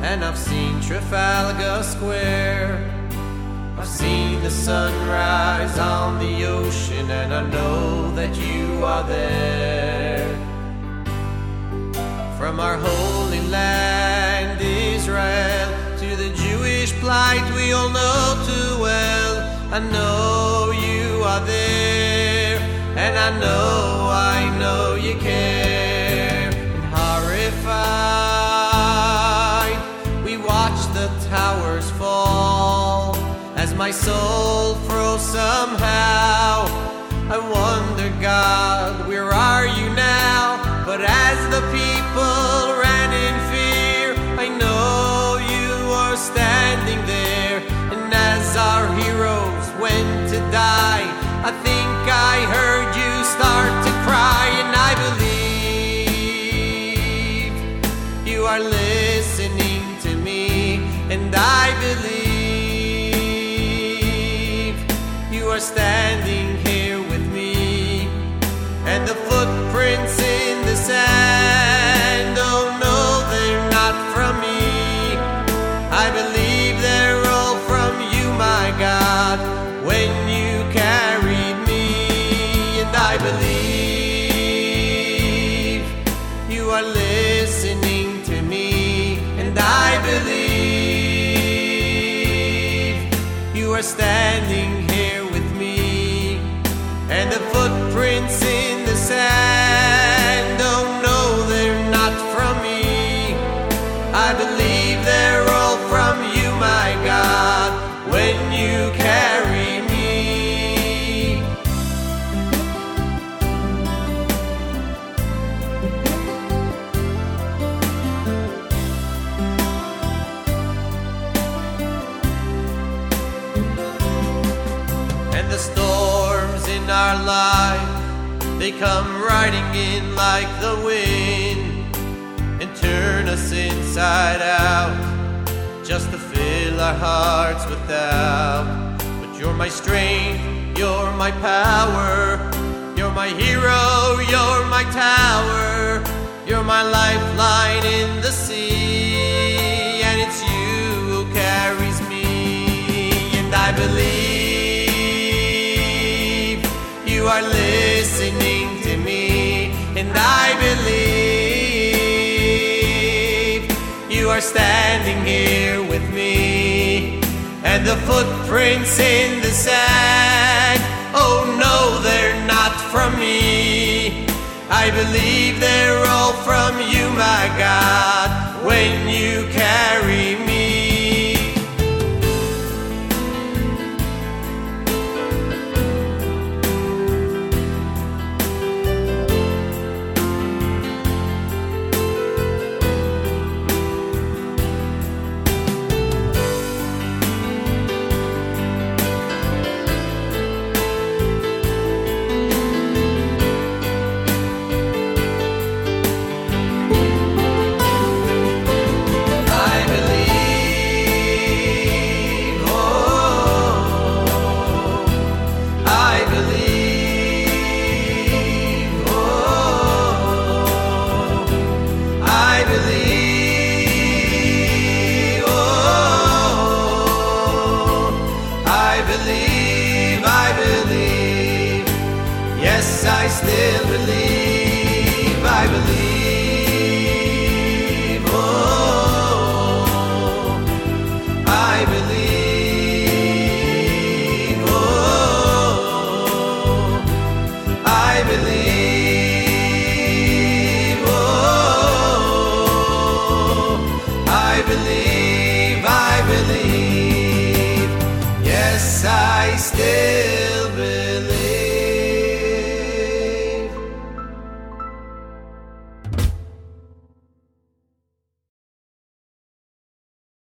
and I've seen Trafalgar Square. I've seen the sunrise on the ocean, and I know that you are there. From our holy land, Israel, to the Jewish plight we all know too well, I know you are there, and I know you care. And horrified, we watch the towers fall, as my soul froze somehow. I wonder, God, where are you now? But as the people ran in fear, I know you are standing there. And as our heroes went to die, I think I heard you start to cry. And I believe you are listening to me, and I believe you are standing here with me. And the footprints in the sand, oh no, they're not from me. I believe they're all from you, my God, when you carried me. And I believe you are listening to me, and I believe you are standing here with me. And the footprints in the sand, oh no, they're not from me. I believe they're all from you, my God, when you carry me. And the storms in our life, they come riding in like the wind and turn us inside out, just to fill our hearts with doubt. But you're my strength, you're my power, you're my hero, you're my tower, you're my lifeline in the sea, and it's you who carries me. And I believe you are listening to me, and I believe you are standing here with me. And the footprints in the sand, oh no, they're not from me. I believe they're all from you, my God, when you carry me. Yes, I still believe, I believe, oh, I believe, oh, I believe, oh, I believe, yes, I still